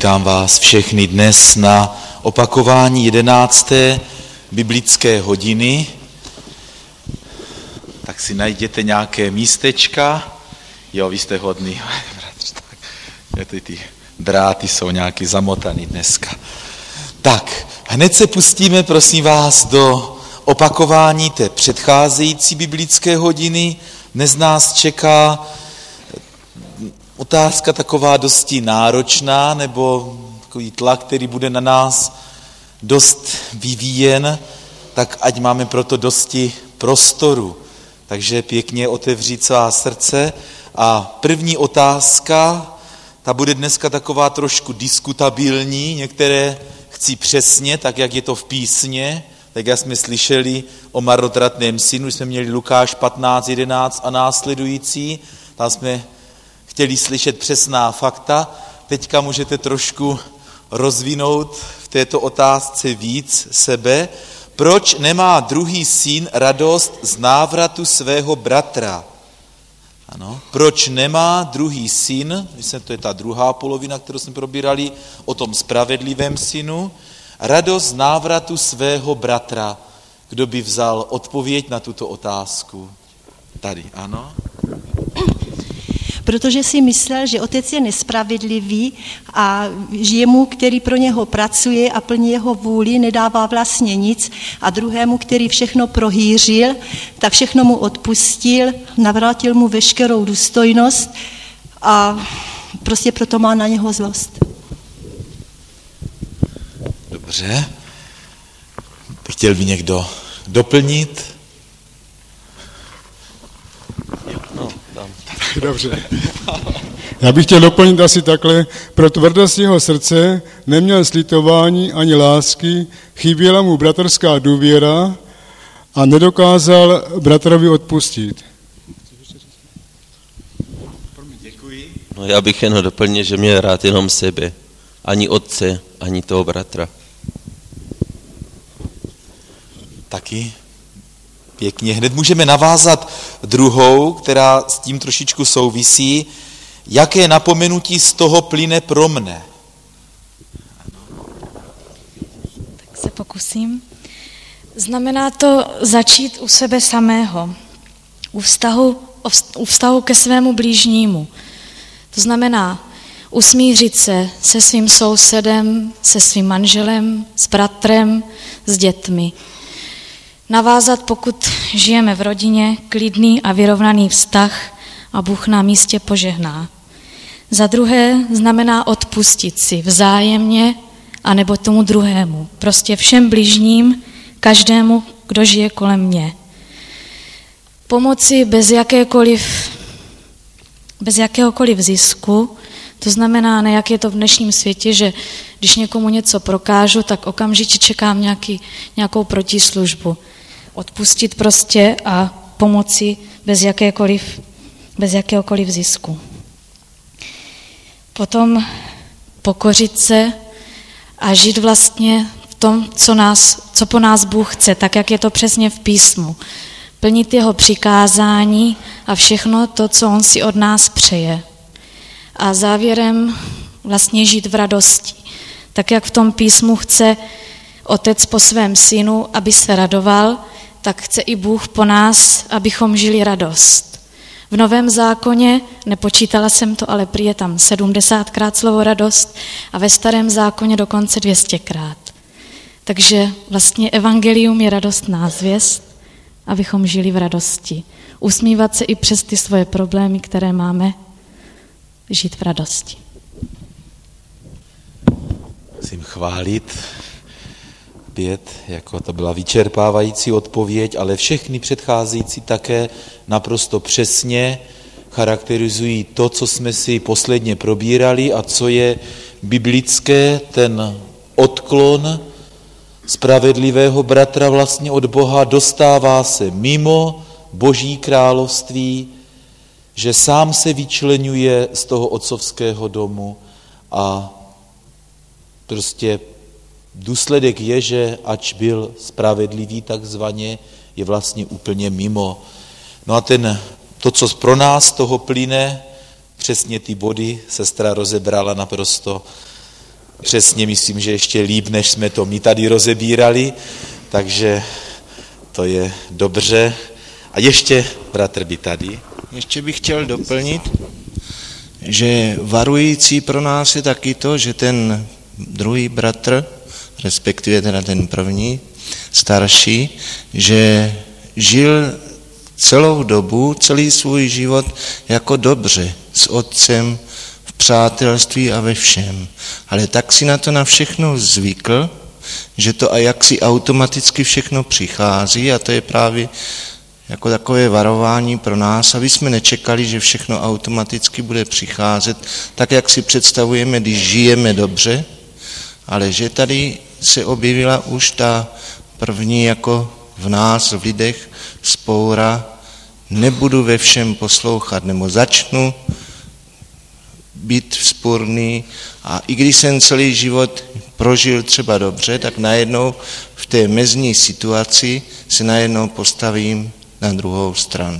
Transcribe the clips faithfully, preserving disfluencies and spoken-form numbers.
Vítám vás všechny dnes na opakování jedenácté biblické hodiny. Tak si najděte nějaké místečka. Jo, vy jste hodný. Ty, ty dráty jsou nějaký zamotaný dneska. Tak, hned se pustíme, prosím vás, do opakování té předcházející biblické hodiny. Dnes nás čeká otázka taková dosti náročná, nebo takový tlak, který bude na nás dost vyvíjen, tak ať máme proto dosti prostoru. Takže pěkně otevřít svá srdce. A první otázka, ta bude dneska taková trošku diskutabilní, některé chci přesně, tak jak je to v písně, tak jak jsme slyšeli o marnotratném synu, jsme měli Lukáš patnáct jedenáct a následující, tam jsme chtěli slyšet přesná fakta. Teďka můžete trošku rozvinout v této otázce víc sebe. Proč nemá druhý syn radost z návratu svého bratra? Ano. Proč nemá druhý syn, myslím, to je ta druhá polovina, kterou jsme probírali, o tom spravedlivém synu, radost z návratu svého bratra? Kdo by vzal odpověď na tuto otázku? Tady, ano. Protože si myslel, že otec je nespravedlivý a jemu, který pro něho pracuje a plní jeho vůli, nedává vlastně nic a druhému, který všechno prohýřil, tak všechno mu odpustil, navrátil mu veškerou důstojnost a prostě proto má na něho zlost. Dobře. Chtěl by někdo doplnit? No, dám. Dobře. Já bych chtěl doplnit asi takhle. Pro tvrdost jeho srdce neměl slitování ani lásky, chyběla mu bratrská důvěra a nedokázal bratrovi odpustit. Děkuji. No, já bych jen doplnil, že měl rád jenom sebe. Ani otce, ani toho bratra. Taky pěkně. Hned můžeme navázat druhou, která s tím trošičku souvisí. Jaké napomenutí z toho plyne pro mne? Tak se pokusím. Znamená to začít u sebe samého, u vztahu, u vztahu ke svému blížnímu. To znamená usmířit se se svým sousedem, se svým manželem, s bratrem, s dětmi. Navázat, pokud žijeme v rodině, klidný a vyrovnaný vztah a Bůh nám jistě požehná. Za druhé znamená odpustit si vzájemně anebo tomu druhému, prostě všem bližním, každému, kdo žije kolem mě. Pomoci bez jakékoliv, bez jakéhokoliv zisku, to znamená, ne jak je to v dnešním světě, že když někomu něco prokážu, tak okamžitě čekám nějaký, nějakou protislužbu. Odpustit prostě a pomoci bez jakékoliv, bez jakéhokoliv zisku. Potom pokořit se a žít vlastně v tom, co, nás, co po nás Bůh chce, tak jak je to přesně v písmu. Plnit jeho přikázání a všechno to, co on si od nás přeje. A závěrem vlastně žít v radosti. Tak jak v tom písmu chce otec po svém synu, aby se radoval, tak chce i Bůh po nás, abychom žili radost. V Novém zákoně, nepočítala jsem to, ale prý je tam sedmdesátkrát slovo radost a ve Starém zákoně dokonce dvě stěkrát. Takže vlastně evangelium je radostná zvěst, abychom žili v radosti. Usmívat se i přes ty svoje problémy, které máme, žít v radosti. Musím chválit pět, jako to byla vyčerpávající odpověď, ale všechny předcházející také naprosto přesně charakterizují to, co jsme si posledně probírali a co je biblické, ten odklon spravedlivého bratra vlastně od Boha dostává se mimo Boží království, že sám se vyčleňuje z toho otcovského domu a prostě důsledek je, že ač byl spravedlivý takzvaně, je vlastně úplně mimo. No a ten, to, co pro nás z toho plyne, přesně ty body sestra rozebrala naprosto přesně myslím, že ještě líp, než jsme to my tady rozebírali, takže to je dobře. A ještě bratr by tady. Ještě bych chtěl doplnit, že varující pro nás je taky to, že ten druhý bratr, respektive teda ten první, starší, že žil celou dobu, celý svůj život jako dobře s otcem, v přátelství a ve všem. Ale tak si na to na všechno zvykl, že to a jak si automaticky všechno přichází a to je právě jako takové varování pro nás, aby jsme nečekali, že všechno automaticky bude přicházet, tak jak si představujeme, když žijeme dobře, ale že tady se objevila už ta první jako v nás, v lidech, vzpoura, nebudu ve všem poslouchat, nebo začnu být vzpůrný a i když jsem celý život prožil třeba dobře, tak najednou v té mezní situaci se najednou postavím na druhou stranu.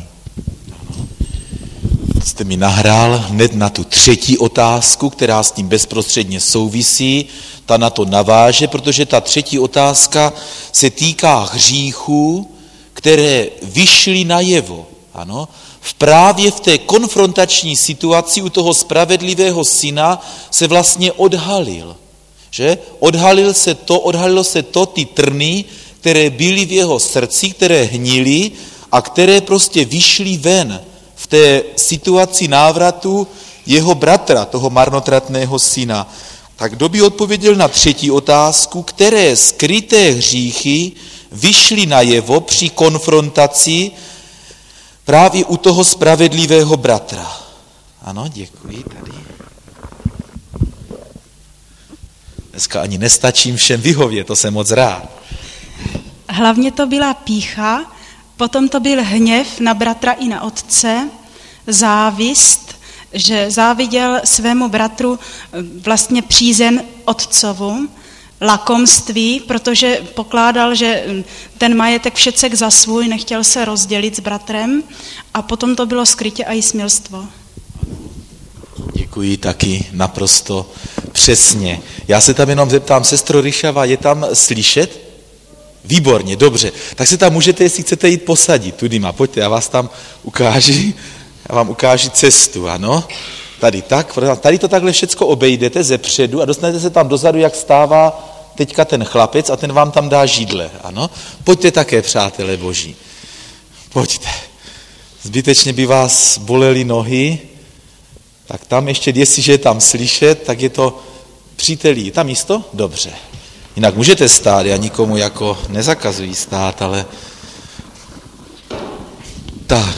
Jste mi nahrál hned na tu třetí otázku, která s tím bezprostředně souvisí, ta na to naváže, protože ta třetí otázka se týká hříchů, které vyšly najevo. Ano, v právě v té konfrontační situaci u toho spravedlivého syna se vlastně odhalil. Že? Odhalil se to, odhalilo se to, ty trny, které byly v jeho srdci, které hnily a které prostě vyšly ven v té situaci návratu jeho bratra, toho marnotratného syna. Tak kdo by odpověděl na třetí otázku, které skryté hříchy vyšly najevo při konfrontaci právě u toho spravedlivého bratra? Ano, děkuji, tady. Dneska ani nestačím všem vyhovět, to jsem moc rád. Hlavně to byla pýcha, potom to byl hněv na bratra i na otce, závist, že záviděl svému bratru vlastně přízeň otcovu, lakomství, protože pokládal, že ten majetek všecek za svůj, nechtěl se rozdělit s bratrem a potom to bylo skrytě a i smilstvo. Děkuji taky naprosto přesně. Já se tam jenom zeptám, sestro Ryšava, je tam slyšet? Výborně, dobře. Tak se tam můžete, jestli chcete jít posadit. Tudy má, pojďte, já vás tam ukážu. Já vám ukážu cestu, ano. Tady tak, tady to takhle všecko obejdete ze předu a dostanete se tam dozadu, jak stává teďka ten chlapec a ten vám tam dá židle, ano. Pojďte také, přátelé boží. Pojďte. Zbytečně by vás bolely nohy, tak tam ještě, jestliže je tam slyšet, tak je to přítelí. Tam místo? Dobře. Jinak můžete stát, já nikomu jako nezakazuji stát, ale tak.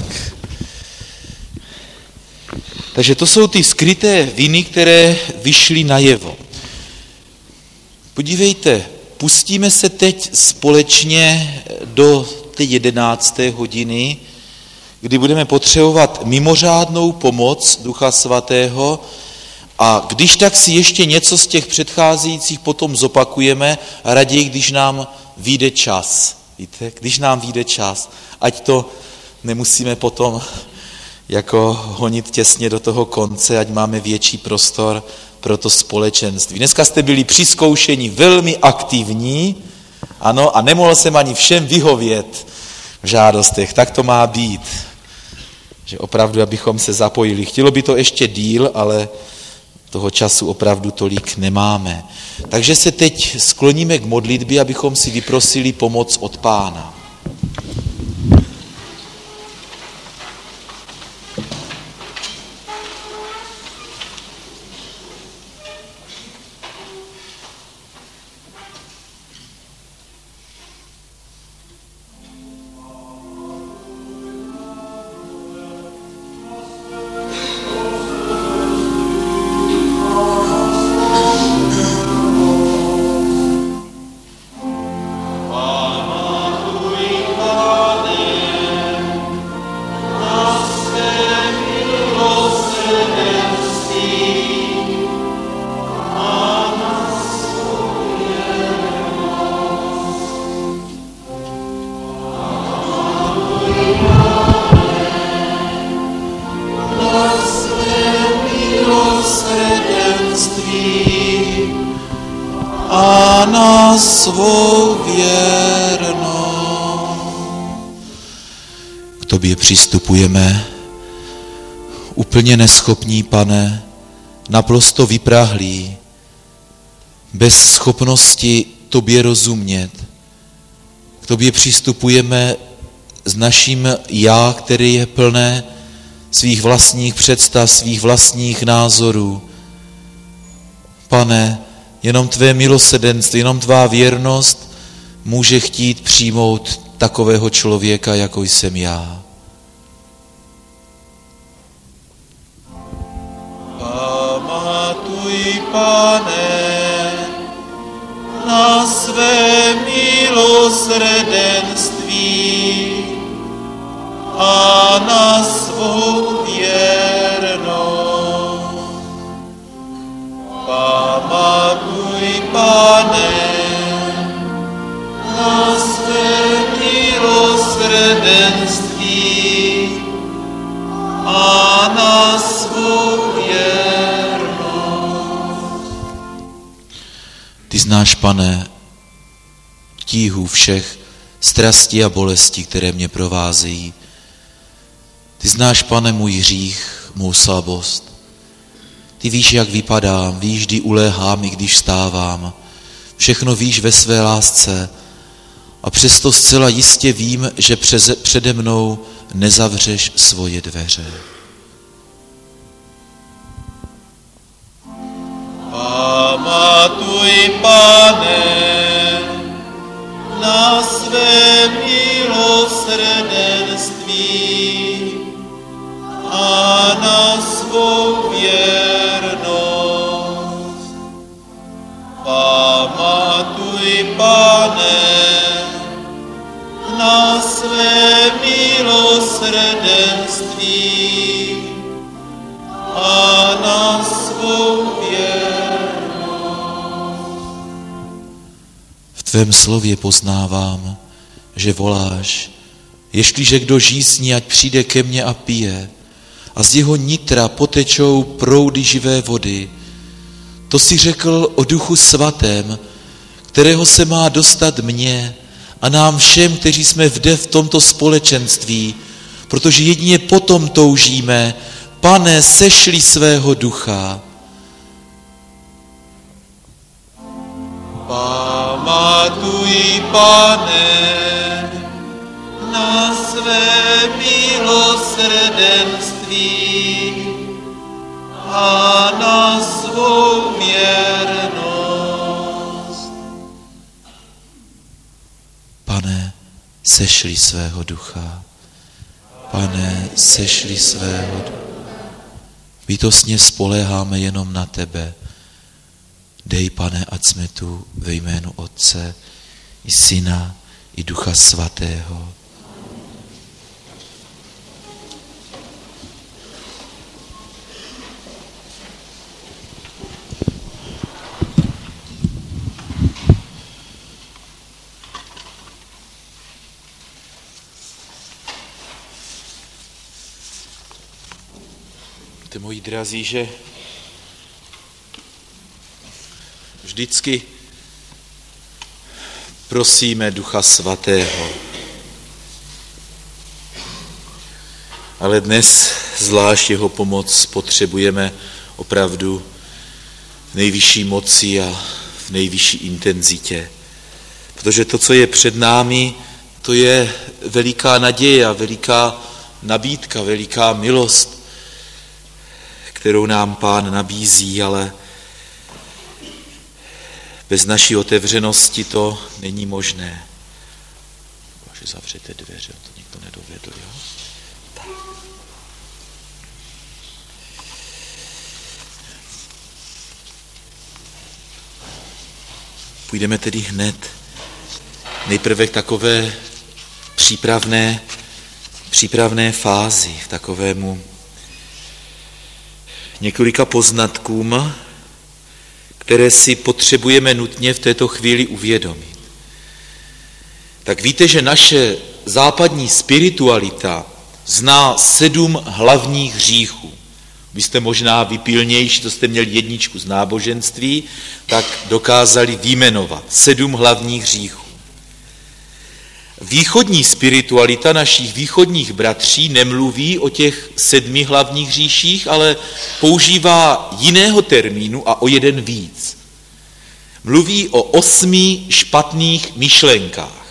Takže to jsou ty skryté viny, které vyšly najevo. Podívejte, pustíme se teď společně do té jedenácté hodiny, kdy budeme potřebovat mimořádnou pomoc Ducha Svatého a když tak si ještě něco z těch předcházejících potom zopakujeme, raději, když nám vyjde čas. Víte, když nám vyjde čas, ať to nemusíme potom jako honit těsně do toho konce, ať máme větší prostor pro to společenství. Dneska jste byli při zkoušení velmi aktivní, ano, a nemohl jsem ani všem vyhovět v žádostech, tak to má být. Že opravdu, abychom se zapojili. Chtělo by to ještě díl, ale toho času opravdu tolik nemáme. Takže se teď skloníme k modlitbě, abychom si vyprosili pomoc od Pána. Pán má a na svou věrnou. K tobě přistupujeme, úplně neschopní, Pane, naprosto vyprahlí, bez schopnosti tobě rozumět. K tobě přistupujeme s naším já, který je plné svých vlastních představ, svých vlastních názorů. Pane, jenom tvé milosrdenství, jenom tvá věrnost může chtít přijmout takového člověka, jako jsem já. Pamatuj, Pane, na své milosrdenství a na svou věrnost. Pamatuj, Pane, na své milosrdenství a na svou věrnost. Ty znáš, Pane, tíhu všech strastí a bolestí, které mě provázejí. Ty znáš, Pane, můj hřích, mou slabost. Ty víš, jak vypadám, víš, kdy uléhám i když vstávám. Všechno víš ve své lásce a přesto zcela jistě vím, že přeze, přede mnou nezavřeš svoje dveře. Pamatuj, Pane, na své milosrdenství a na svou věrnost. Pamatuj, Pane, na své milosrdenství a na svou věrnost. V tvém slově poznávám, že voláš, jestliže kdo žízní, ať přijde ke mně a pije, a z jeho nitra potečou proudy živé vody. To si řekl o Duchu Svatém, kterého se má dostat mně a nám všem, kteří jsme vde v tomto společenství, protože jedině potom toužíme. Pane, sešli svého Ducha. Pamatuj, Pane, na své milosrdenství a na svou věrnost. Pane, sešli svého Ducha. Pane, sešli svého Ducha. Bytostně spoléháme jenom na tebe. Dej, Pane, ať jsme tu ve jménu Otce i Syna i Ducha Svatého. Víte, moji drazí, že vždycky prosíme Ducha Svatého. Ale dnes zvlášť jeho pomoc potřebujeme opravdu v nejvyšší moci a v nejvyšší intenzitě. Protože to, co je před námi, to je veliká naděje a veliká nabídka, veliká milost, kterou nám Pán nabízí, ale bez naší otevřenosti to není možné. Bože, zavřete dveře, to nikdo nedovedl, jo? Tak. Půjdeme tedy hned nejprve k takové přípravné, přípravné fázi, k takovému několika poznatkům, které si potřebujeme nutně v této chvíli uvědomit. Tak víte, že naše západní spiritualita zná sedm hlavních hříchů. vy jste možná vypilnější, to jste měli jedničku z náboženství, tak dokázali vyjmenovat sedm hlavních hříchů. Východní spiritualita našich východních bratří nemluví o těch sedmi hlavních hříších, ale používá jiného termínu a o jeden víc. Mluví o osmi špatných myšlenkách.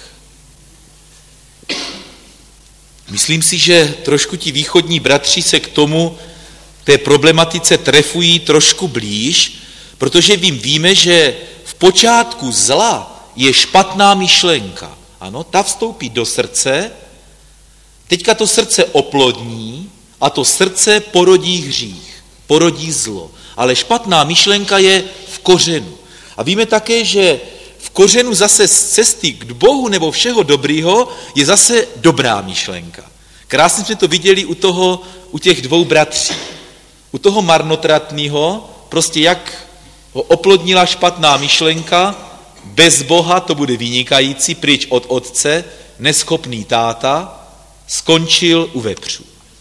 Myslím si, že trošku ti východní bratři se k tomu, té problematice trefují trošku blíž, protože vím, víme, že v počátku zla je špatná myšlenka. Ano, ta vstoupí do srdce, teďka to srdce oplodní a to srdce porodí hřích, porodí zlo. Ale špatná myšlenka je v kořenu. A víme také, že v kořenu zase z cesty k Bohu nebo všeho dobrýho je zase dobrá myšlenka. Krásně jsme to viděli u, toho, u těch dvou bratří. U toho marnotratného, prostě jak ho oplodnila špatná myšlenka, bez Boha to bude vynikající, pryč od otce, neschopný táta, skončil u vepřů.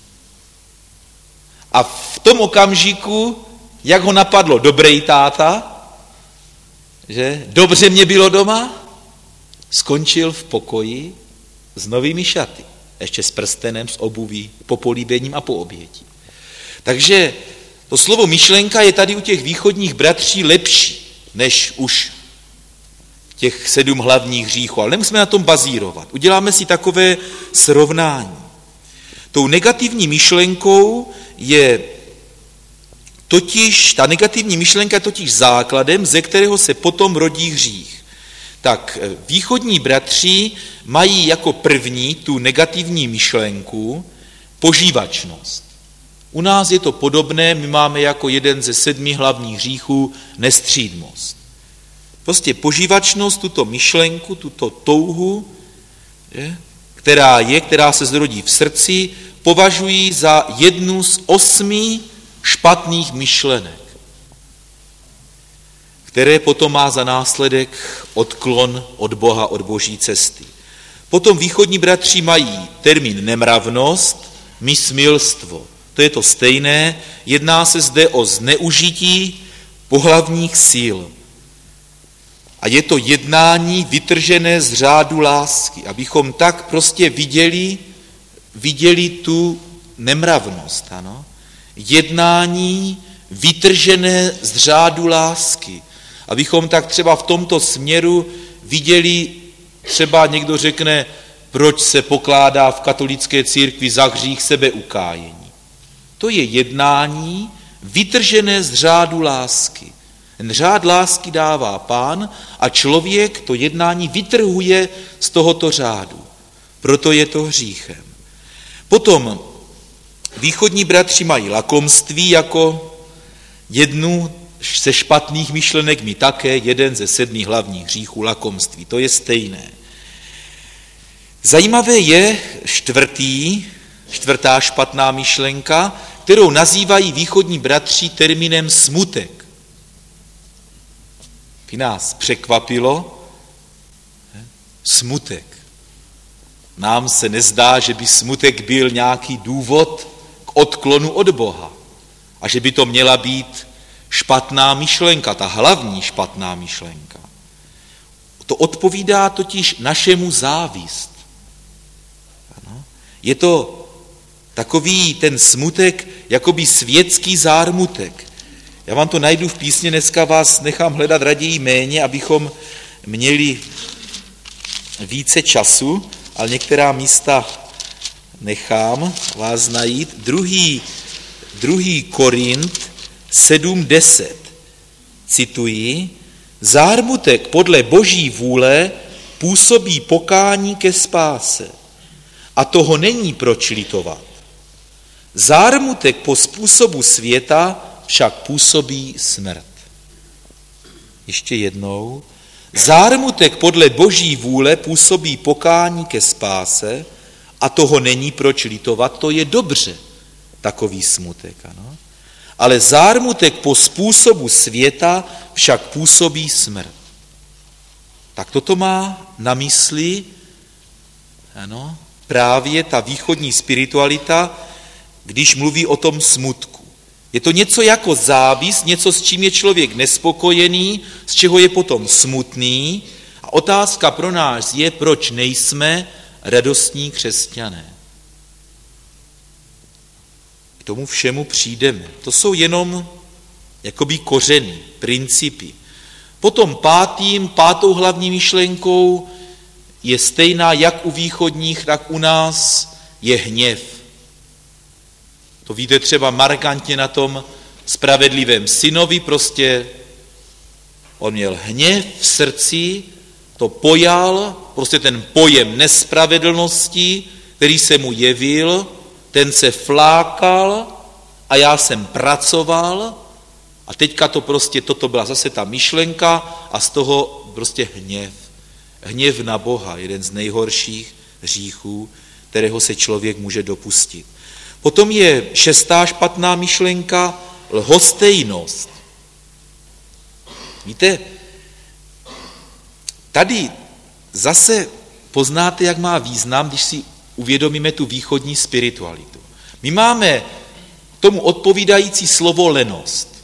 A v tom okamžiku, jak ho napadlo dobrý táta, že dobře mě bylo doma, skončil v pokoji s novými šaty, ještě s prstenem, s obuví, po políbením a po obětí. Takže to slovo myšlenka je tady u těch východních bratří lepší, než už těch sedm hlavních hříchů, ale nemusíme na tom bazírovat. Uděláme si takové srovnání. Tou negativní myšlenkou je totiž, ta negativní myšlenka je totiž základem, ze kterého se potom rodí hřích. Tak východní bratři mají jako první tu negativní myšlenku požívačnost. U nás je to podobné, my máme jako jeden ze sedmi hlavních hříchů nestřídmost. Prostě požívačnost, tuto myšlenku, tuto touhu, je, která je, která se zrodí v srdci, považují za jednu z osmi špatných myšlenek, které potom má za následek odklon od Boha, od boží cesty. Potom východní bratři mají termín nemravnost, mysmilstvo. To je to stejné, jedná se zde o zneužití pohlavních sil. A je to jednání vytržené z řádu lásky, abychom tak prostě viděli, viděli tu nemravnost. Ano? Jednání vytržené z řádu lásky. Abychom tak třeba v tomto směru viděli, třeba někdo řekne, proč se pokládá v katolické církvi za hřích sebeukájení. To je jednání vytržené z řádu lásky. Ten řád lásky dává Pán a člověk to jednání vytrhuje z tohoto řádu. Proto je to hříchem. Potom východní bratři mají lakomství jako jednu ze špatných myšlenek, my také, jeden ze sedmi hlavních hříchů lakomství. To je stejné. Zajímavé je čtvrtý, čtvrtá špatná myšlenka, kterou nazývají východní bratři termínem smutek. By nás překvapilo, smutek. Nám se nezdá, že by smutek byl nějaký důvod k odklonu od Boha a že by to měla být špatná myšlenka, ta hlavní špatná myšlenka. To odpovídá totiž našemu závist. Ano? Je to takový ten smutek, jakoby světský zármutek. Já vám to najdu v písni, dneska vás nechám hledat raději méně, abychom měli více času, ale některá místa nechám vás najít. Druhý, druhý Korint sedm deset. Cituji, zármutek podle boží vůle působí pokání ke spáse a toho není proč litovat. Zármutek po způsobu světa však působí smrt. Ještě jednou. Zármutek podle boží vůle působí pokání ke spáse a toho není proč litovat, to je dobře, takový smutek. Ano? Ale zármutek po způsobu světa však působí smrt. Tak toto má na mysli ano, právě ta východní spiritualita, když mluví o tom smutku. Je to něco jako závist, něco, s čím je člověk nespokojený, z čeho je potom smutný. A otázka pro nás je, proč nejsme radostní křesťané. K tomu všemu přijdeme. To jsou jenom jakoby kořeny, principy. Potom pátým, pátou hlavní myšlenkou je stejná jak u východních, tak u nás, je hněv. To víte třeba markantně na tom spravedlivém synovi, prostě on měl hněv v srdci, to pojal, prostě ten pojem nespravedlnosti, který se mu jevil, ten se flákal a já jsem pracoval a teďka to prostě, toto byla zase ta myšlenka a z toho prostě hněv. Hněv na Boha, jeden z nejhorších hříchů, kterého se člověk může dopustit. Potom je šestá špatná myšlenka, lhostejnost. Víte, tady zase poznáte, jak má význam, když si uvědomíme tu východní spiritualitu. My máme tomu odpovídající slovo lenost.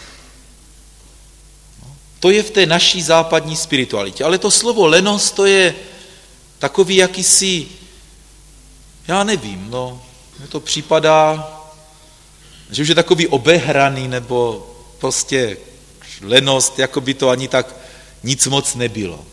To je v té naší západní spiritualitě. Ale to slovo lenost, to je takový jakýsi, já nevím, no, mně to připadá, že už je takový obehraný, nebo prostě lenost, jako by to ani tak nic moc nebylo.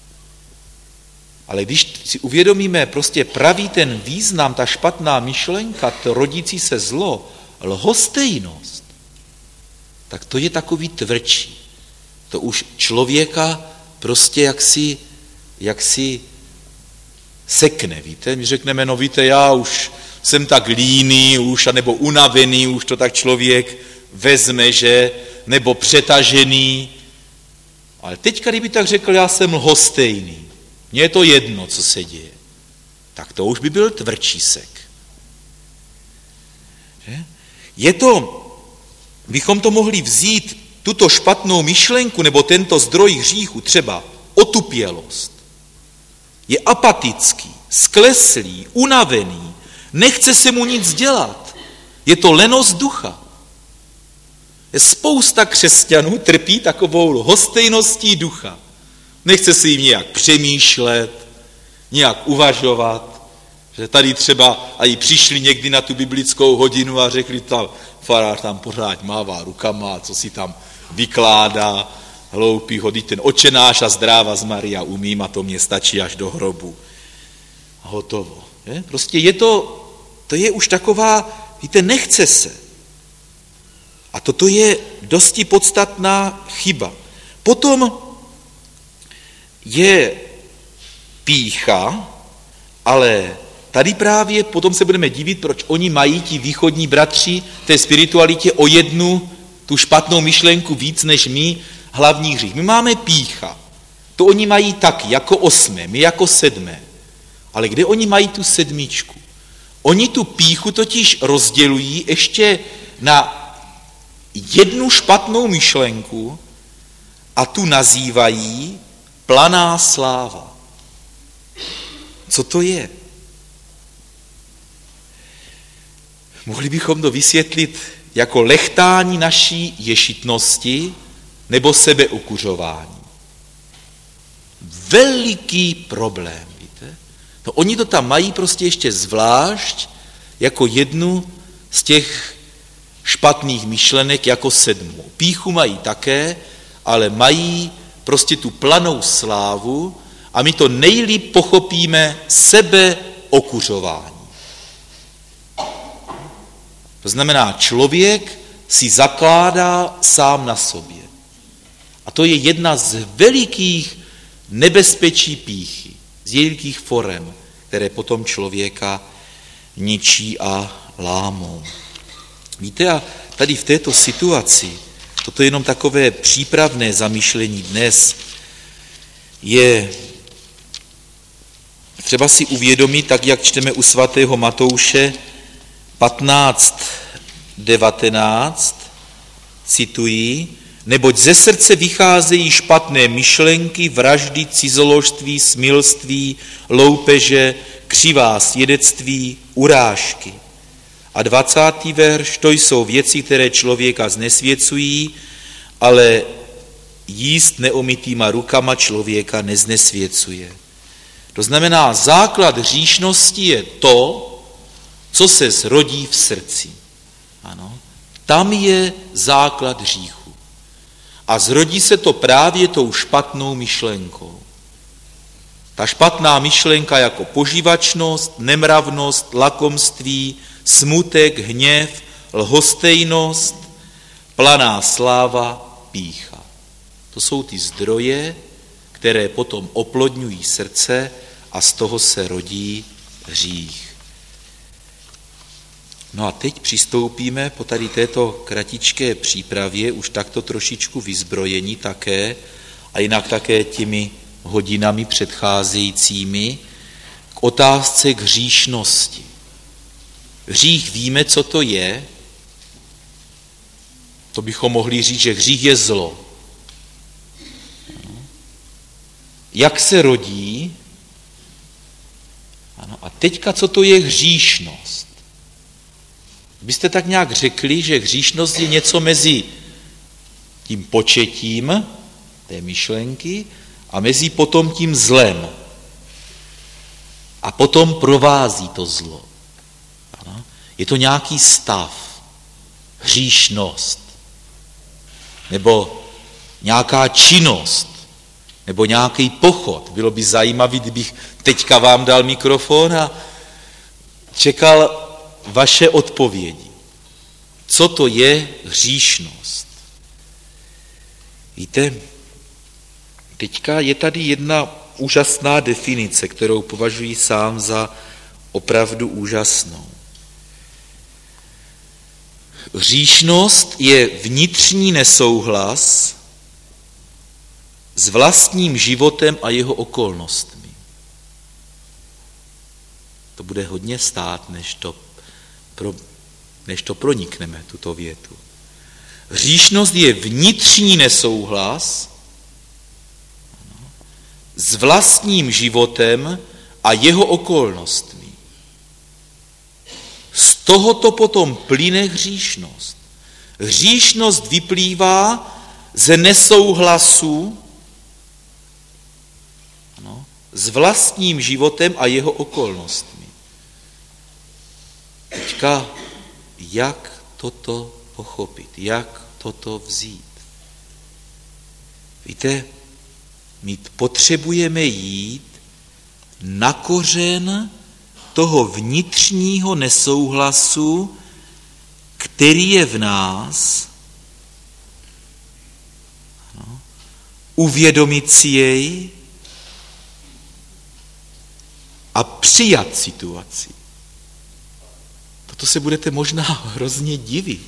Ale když si uvědomíme prostě pravý ten význam, ta špatná myšlenka, to rodící se zlo, lhostejnost, tak to je takový tvrdší. To už člověka prostě jaksi, jaksi sekne, víte? My řekneme, no víte, já už jsem tak líný, už, anebo unavený, už to tak člověk vezme, že, nebo přetažený. Ale teďka, kdyby tak řekl, já jsem lhostejný, mně je to jedno, co se děje, tak to už by byl tvrdší sek. Že? Je to, bychom to mohli vzít, tuto špatnou myšlenku nebo tento zdroj hříchu, třeba otupělost, je apatický, skleslý, unavený, nechce se mu nic dělat. Je to lenost ducha. Je spousta křesťanů trpí takovou lhostejností ducha. Nechce si jim nějak přemýšlet, nějak uvažovat, že tady třeba i přišli někdy na tu biblickou hodinu a řekli, tam farář tam pořád mává rukama, co si tam vykládá, hloupý, hodí ten očenáš a zdráva z Maria umím a to mě stačí až do hrobu. A hotovo. Je? Prostě je to, to je už taková, víte, nechce se. A toto je dosti podstatná chyba. Potom je pýcha, ale tady právě potom se budeme divit, proč oni mají, ti východní bratři, v té spiritualitě o jednu tu špatnou myšlenku víc než my, hlavní hřích. My máme pýcha. To oni mají taky, jako osmé, my jako sedmé. Ale kde oni mají tu sedmičku? Oni tu pýchu totiž rozdělují ještě na jednu špatnou myšlenku a tu nazývají planá sláva. Co to je? Mohli bychom to vysvětlit jako lechtání naší ješitnosti nebo sebeukuřování. Veliký problém, víte? No oni to tam mají prostě ještě zvlášť jako jednu z těch špatných myšlenek jako sedmou. Pýchu mají také, ale mají prostě tu planou slávu a my to nejlíp pochopíme sebeokuřování. To znamená, člověk si zakládá sám na sobě. A to je jedna z velikých nebezpečí pýchy, z velikých forem, které potom člověka ničí a lámou. Víte, a tady v této situaci, toto je jenom takové přípravné zamýšlení dnes, je třeba si uvědomit, tak jak čteme u svatého Matouše patnáct devatenáct, cituji, neboť ze srdce vycházejí špatné myšlenky, vraždy, cizoložství, smilství, loupeže, křivá svědectví, urážky. A dvacátý verš, to jsou věci, které člověka znesvěcují, ale jíst neomytýma rukama člověka neznesvěcuje. To znamená, základ hříšnosti je to, co se zrodí v srdci. Ano. Tam je základ hříchu. A zrodí se to právě tou špatnou myšlenkou. Ta špatná myšlenka jako požívačnost, nemravnost, lakomství, smutek, hněv, lhostejnost, planá sláva, pýcha. To jsou ty zdroje, které potom oplodňují srdce a z toho se rodí hřích. No a teď přistoupíme po tady této kratičké přípravě, už takto trošičku vyzbrojení také, a jinak také těmi hodinami předcházejícími, k otázce k hříšnosti. Hřích víme, co to je. To bychom mohli říct, že hřích je zlo. Jak se rodí? Ano, a teďka, co to je hříšnost? Byste tak nějak řekli, že hříšnost je něco mezi tím početím té myšlenky a mezi potom tím zlem. A potom provází to zlo. Ano? Je to nějaký stav, hříšnost, nebo nějaká činnost, nebo nějaký pochod. Bylo by zajímavé, kdybych teďka vám dal mikrofon a čekal vaše odpovědi. Co to je hříšnost? Víte, teďka je tady jedna úžasná definice, kterou považuji sám za opravdu úžasnou. Hříšnost je vnitřní nesouhlas s vlastním životem a jeho okolnostmi. To bude hodně stát, než to, pro, než to pronikneme, tuto větu. Hříšnost je vnitřní nesouhlas s vlastním životem a jeho okolnostmi. Z tohoto potom plyne hříšnost. Hříšnost vyplývá ze nesouhlasu ano, s vlastním životem a jeho okolnostmi. Teďka, jak toto pochopit, jak toto vzít? Víte, my potřebujeme jít na kořen toho vnitřního nesouhlasu, který je v nás, ano, uvědomit si jej a přijat situaci. Toto se budete možná hrozně divit.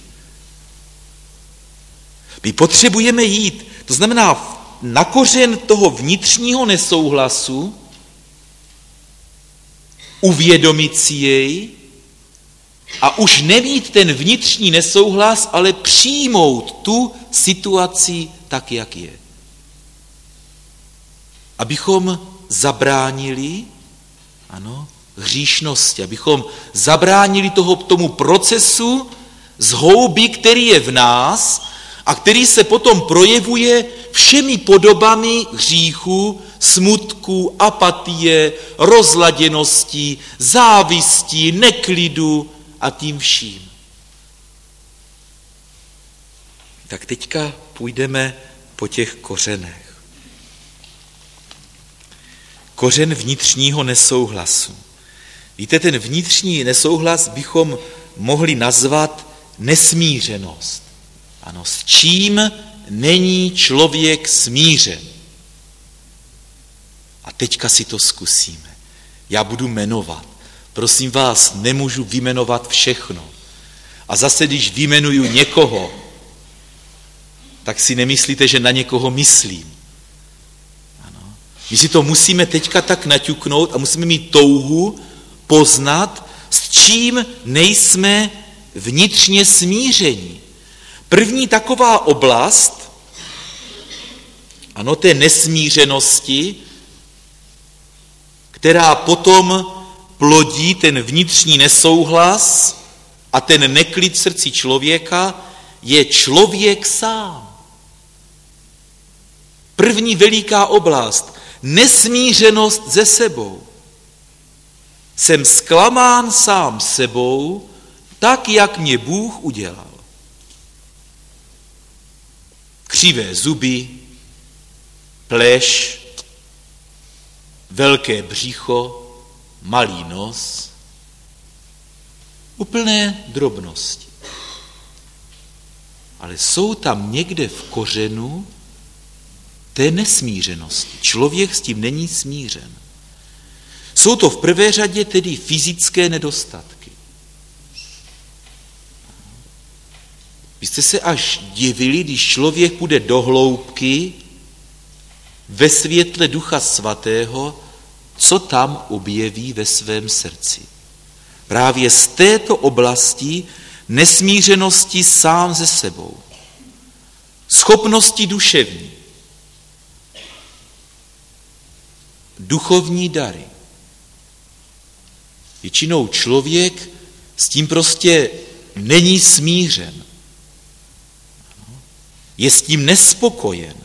My potřebujeme jít, to znamená na kořen toho vnitřního nesouhlasu, uvědomit si jej a už nemít ten vnitřní nesouhlas, ale přijmout tu situaci tak, jak je. Abychom zabránili, ano, hříšnosti, abychom zabránili toho, tomu procesu zhouby, který je v nás a který se potom projevuje všemi podobami hříchu, smutku, apatie, rozladěnosti, závisti, neklidu a tím vším. Tak teďka půjdeme po těch kořenech. Kořen vnitřního nesouhlasu. Víte, ten vnitřní nesouhlas bychom mohli nazvat nesmířenost. Ano, s čím není člověk smířen? A teďka si to zkusíme. Já budu jmenovat. Prosím vás, nemůžu vyjmenovat všechno. A zase, když vyjmenuju někoho, tak si nemyslíte, že na někoho myslím. Ano. My si to musíme teďka tak naťuknout a musíme mít touhu poznat, s čím nejsme vnitřně smíření. První taková oblast, ano, té nesmířenosti, která potom plodí ten vnitřní nesouhlas a ten neklid v srdci člověka je člověk sám. První veliká oblast, nesmířenost se sebou. Jsem zklamán sám sebou, tak, jak mě Bůh udělal. Křivé zuby, pleš, velké břicho, malý nos, úplné drobnosti. Ale jsou tam někde v kořenu té nesmířenosti. Člověk s tím není smířen. Jsou to v prvé řadě tedy fyzické nedostatky. Vy jste se až divili, když člověk půjde do hloubky ve světle Ducha Svatého, co tam objeví ve svém srdci. Právě z této oblasti nesmířenosti sám se sebou. Schopnosti duševní. Duchovní dary. Většinou člověk s tím prostě není smířen. Je s tím nespokojen.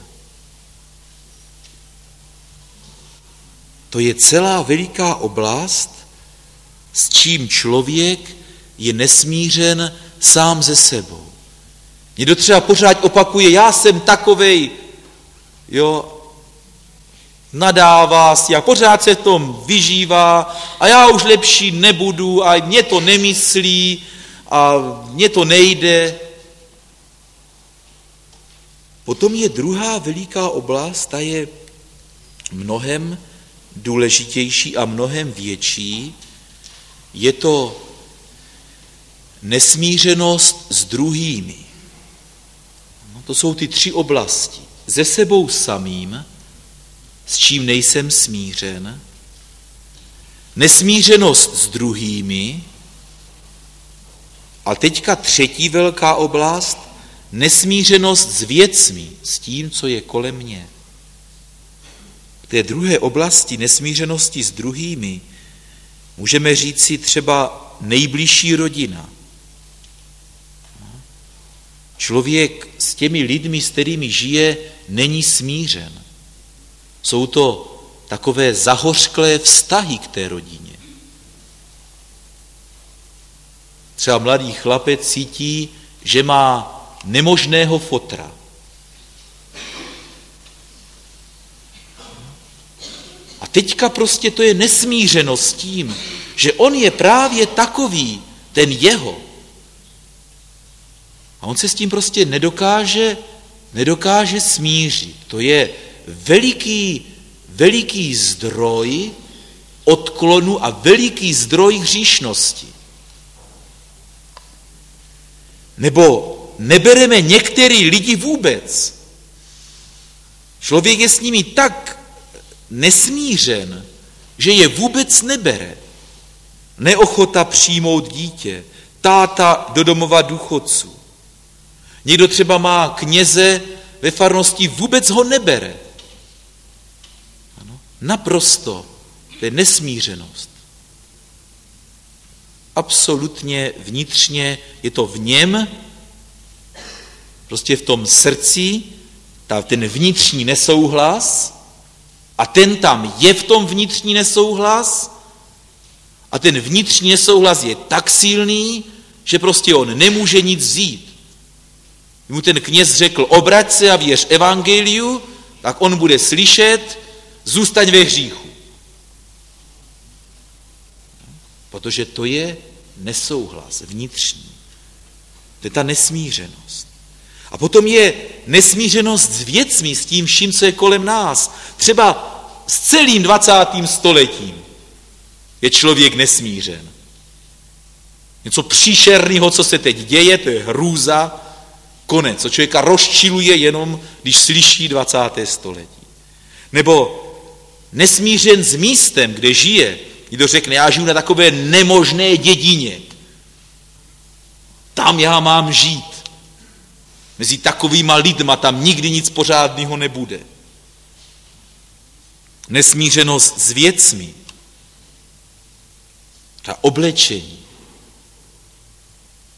To je celá veliká oblast, s čím člověk je nesmířen sám ze sebou. Někdo třeba pořád opakuje, já jsem takovej, jo, nadává si a pořád se v tom vyžívá a já už lepší nebudu a mě to nemyslí a mně to nejde. Potom je druhá veliká oblast, ta je mnohem důležitější a mnohem větší. Je to nesmířenost s druhými. No, to jsou ty tři oblasti. Se sebou samým, s čím nejsem smířen, nesmířenost s druhými a teďka třetí velká oblast, nesmířenost s věcmi, s tím, co je kolem mě. V té druhé oblasti nesmířenosti s druhými můžeme říct si třeba nejbližší rodina. Člověk s těmi lidmi, s kterými žije, není smířen. Jsou to takové zahořklé vztahy k té rodině. Třeba mladý chlapec cítí, že má nemožného fotra. A teďka prostě to je nesmířenost s tím, že on je právě takový, ten jeho. A on se s tím prostě nedokáže, nedokáže smířit. To je veliký, veliký zdroj odklonu a veliký zdroj hříšnosti. Nebo nebereme některý lidi vůbec. Člověk je s nimi tak nesmířen, že je vůbec nebere. Neochota přijmout dítě, táta do domova důchodců. Někdo třeba má kněze ve farnosti, vůbec ho nebere. Ano, naprosto, to je nesmířenost. Absolutně vnitřně je to v něm, prostě v tom srdci, ta, ten vnitřní nesouhlas a ten tam je v tom vnitřní nesouhlas a ten vnitřní nesouhlas je tak silný, že prostě on nemůže nic vzít. Když mu ten kněz řekl, obrať se a věř evangeliu, tak on bude slyšet, zůstaň ve hříchu. Protože to je nesouhlas vnitřní. To je ta nesmířenost. A potom je nesmířenost s věcmi, s tím vším, co je kolem nás. Třeba s celým dvacátým stoletím je člověk nesmířen. Něco příšerného, co se teď děje, to je hrůza, konec. Co člověka rozčiluje jenom, když slyší dvacáté století. Nebo nesmířen s místem, kde žije. Někdo řekne, já žiju na takové nemožné dědině. Tam já mám žít. Mezi takovýma lidma tam nikdy nic pořádného nebude. Nesmířenost s věcmi. Ta oblečení.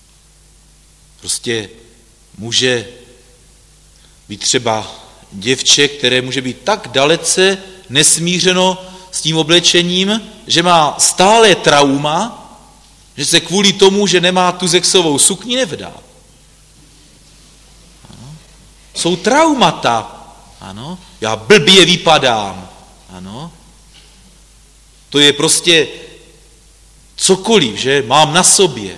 Prostě může být třeba děvče, které může být tak dalece nesmířeno s tím oblečením, že má stále trauma, že se kvůli tomu, že nemá tu sexovou sukni, nevdá. Ano. Jsou traumata. Ano. Já blbě vypadám. Ano. To je prostě cokoliv, že mám na sobě.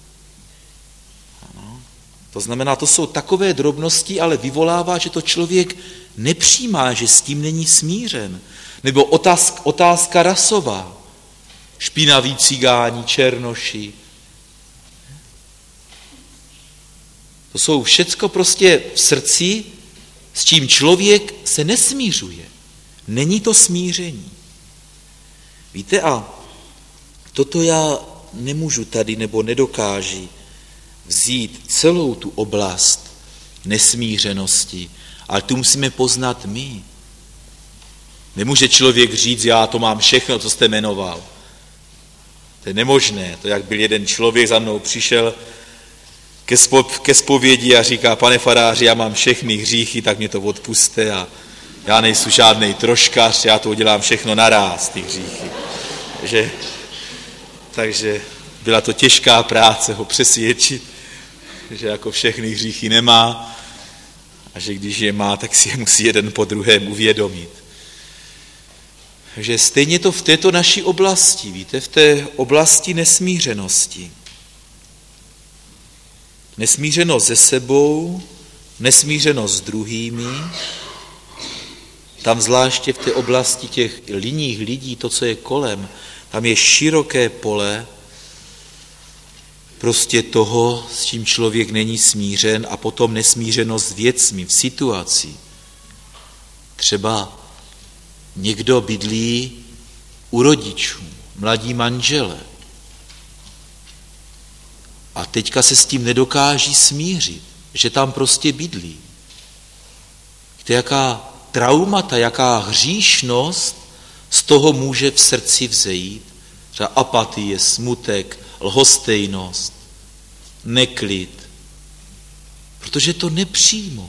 Ano. To znamená, to jsou takové drobnosti, ale vyvolává, že to člověk nepřijímá, že s tím není smířen. Nebo otázka, otázka rasová. Špinaví cigáni, černoši. To jsou všecko prostě v srdci, s čím člověk se nesmířuje. Není to smíření. Víte, a toto já nemůžu tady nebo nedokáži vzít celou tu oblast nesmířenosti, ale tu musíme poznat my. Nemůže člověk říct, já to mám všechno, co jste jmenoval. To je nemožné. To, jak byl jeden člověk, za mnou přišel ke, spo, ke zpovědi a říká, pane faráři, já mám všechny hříchy, tak mě to odpuste a já nejsem žádnej troškař, já to udělám všechno naráz, ty hříchy. Že, takže byla to těžká práce ho přesvědčit, že jako všechny hříchy nemá a že když je má, tak si je musí jeden po druhém uvědomit. Takže stejně to v této naší oblasti, víte, v té oblasti nesmířenosti. Nesmířenost se sebou, nesmířenost s druhými, tam zvláště v té oblasti těch linných lidí, to, co je kolem, tam je široké pole prostě toho, s čím člověk není smířen, a potom nesmířenost s věcmi, v situaci. Třeba někdo bydlí u rodičů, mladí manžele. A teďka se s tím nedokáží smířit, že tam prostě bydlí. Víte, jaká traumata, jaká hříšnost z toho může v srdci vzejít. Třeba apatie, smutek, lhostejnost, neklid. Protože to nepřijmou.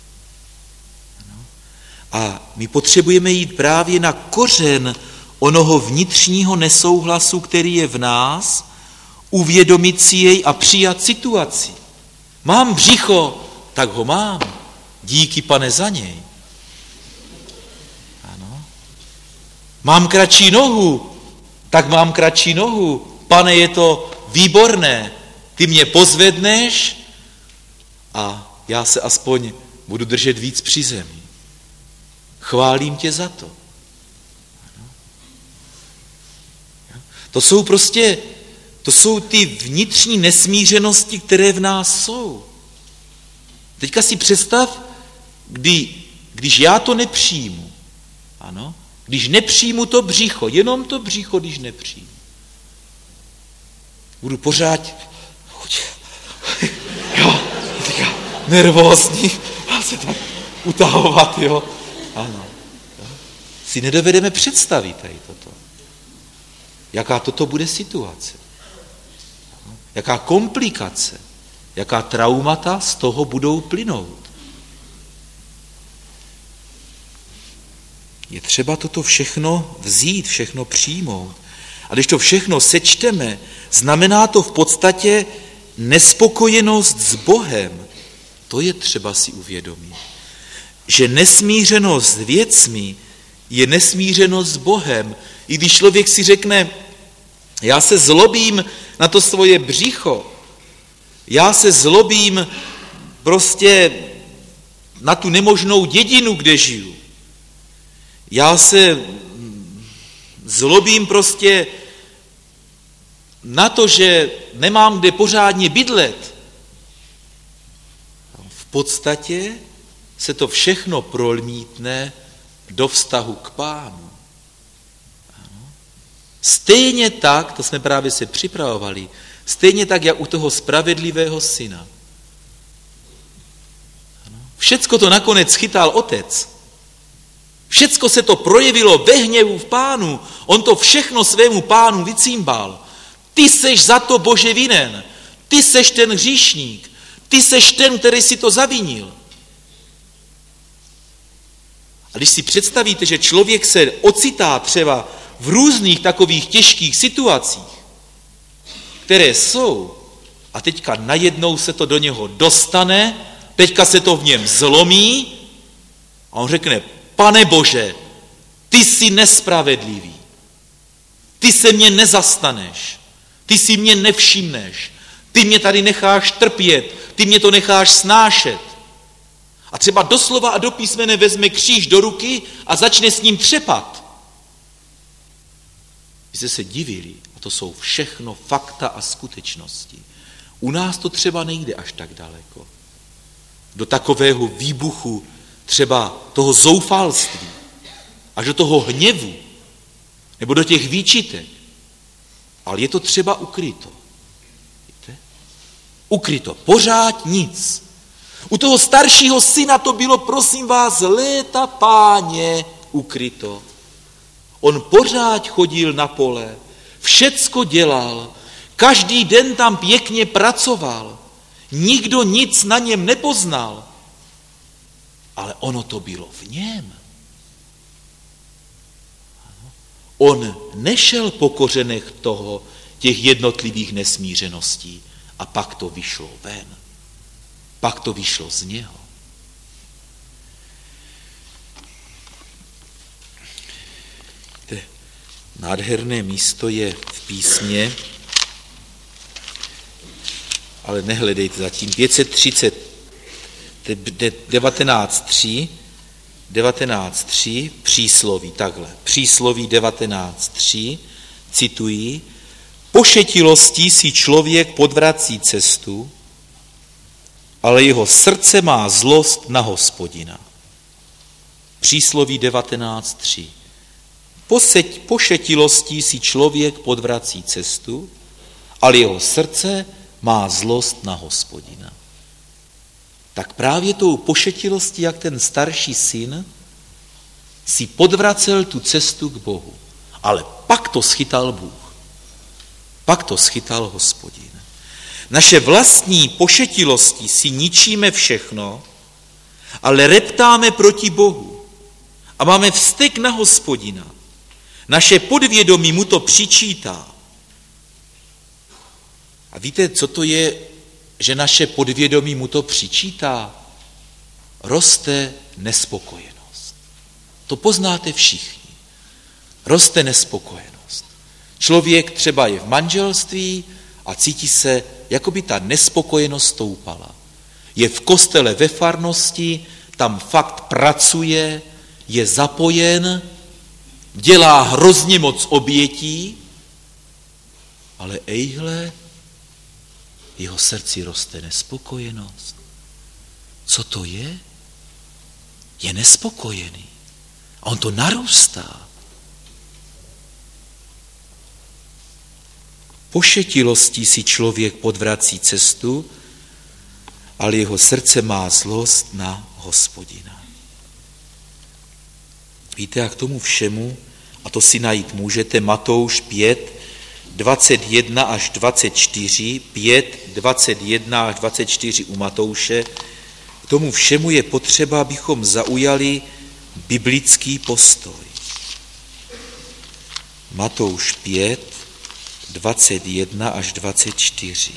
A my potřebujeme jít právě na kořen onoho vnitřního nesouhlasu, který je v nás, uvědomit si jej a přijat situaci. Mám břicho, tak ho mám. Díky, Pane, za něj. Ano. Mám kratší nohu, tak mám kratší nohu. Pane, je to výborné. Ty mě pozvedneš a já se aspoň budu držet víc při zemi. Chválím tě za to. To jsou prostě, to jsou ty vnitřní nesmířenosti, které v nás jsou. Teďka si představ, kdy, když já to nepřijmu, ano, když nepřijmu to břicho, jenom to břicho, když nepřijmu. Budu pořád jo, teďka nervózní, já se tak utahovat, jo. Ano. Si nedovedeme představit tady toto. Jaká toto bude situace. Jaká komplikace, jaká traumata z toho budou plynout. Je třeba toto všechno vzít, všechno přijmout. A když to všechno sečteme, znamená to v podstatě nespokojenost s Bohem. To je třeba si uvědomit. Že nesmířenost s věcmi je nesmířenost s Bohem. I když člověk si řekne, já se zlobím na to svoje břicho, já se zlobím prostě na tu nemožnou dědinu, kde žiju. Já se zlobím prostě na to, že nemám kde pořádně bydlet. V podstatě se to všechno promítne do vztahu k Pánu. Ano. Stejně tak, to jsme právě se připravovali, stejně tak, jak u toho spravedlivého syna. Ano. Všecko to nakonec chytal otec. Všecko se to projevilo ve hněvu v Pánu. On to všechno svému Pánu vycímbal. Ty seš za to, Bože, vinen. Ty seš ten hříšník. Ty seš ten, který si to zavinil. A když si představíte, že člověk se ocitá třeba v různých takových těžkých situacích, které jsou, a teďka najednou se to do něho dostane, teďka se to v něm zlomí a on řekne, Pane Bože, ty jsi nespravedlivý, ty se mě nezastaneš, ty si mě nevšimneš, ty mě tady necháš trpět, ty mě to necháš snášet. A třeba doslova a do písmene vezme kříž do ruky a začne s ním třepat. Vy jste se divili, a to jsou všechno fakta a skutečnosti. U nás to třeba nejde až tak daleko. Do takového výbuchu třeba toho zoufalství, až do toho hněvu, nebo do těch výčitek. Ale je to třeba ukryto. Víte? Ukryto. Pořád nic. U toho staršího syna to bylo, prosím vás, léta páně ukryto. On pořád chodil na pole, všecko dělal, každý den tam pěkně pracoval, nikdo nic na něm nepoznal, ale ono to bylo v něm. On nešel po kořenech toho, těch jednotlivých nesmířeností a pak to vyšlo ven. Pak to vyšlo z něho. Nádherné místo je v písmě, ale nehledejte zatím. pět set třicet, devatenáct tři, devatenáct tři, přísloví, takhle. Přísloví devatenáct tři, cituji, pošetilostí si člověk podvrací cestu, ale jeho srdce má zlost na Hospodina. Přísloví devatenáct tři. Pošetilostí si člověk podvrací cestu, ale jeho srdce má zlost na Hospodina. Tak právě tou pošetilostí, jak ten starší syn, si podvracel tu cestu k Bohu. Ale pak to schytal Bůh. Pak to schytal Hospodin. Naše vlastní pošetilostí si ničíme všechno, ale reptáme proti Bohu. A máme vztek na Hospodina. Naše podvědomí mu to přičítá. A víte, co to je, že naše podvědomí mu to přičítá? Roste nespokojenost. To poznáte všichni. Roste nespokojenost. Člověk třeba je v manželství a cítí se, jako by ta nespokojenost stoupala. Je v kostele ve farnosti, tam fakt pracuje, je zapojen, dělá hrozně moc obětí, ale ejhle, jeho srdci roste nespokojenost. Co to je? Je nespokojený. A on to narůstá. Pošetilostí si člověk podvrací cestu, ale jeho srdce má zlost na Hospodina. Víte, a k tomu všemu, a to si najít můžete, Matouš pět, dvacet jedna až dvacet čtyři, pět, dvacet jedna až dvacet čtyři u Matouše, k tomu všemu je potřeba, abychom zaujali biblický postoj. Matouš pět, dvacet jedna až dvacet čtyři.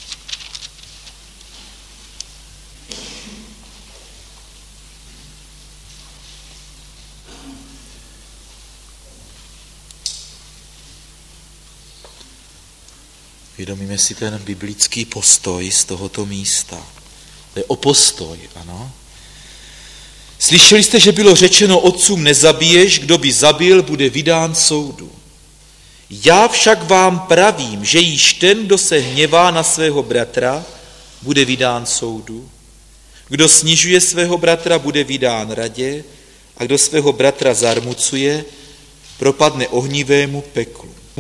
Vědomíme si ten biblický postoj z tohoto místa. To je o postoj, ano. Slyšeli jste, že bylo řečeno otcům nezabiješ, kdo by zabil, bude vydán soudu. Já však vám pravím, že již ten, kdo se hněvá na svého bratra, bude vydán soudu. Kdo snižuje svého bratra, bude vydán radě a kdo svého bratra zarmucuje, propadne ohnivému peklu.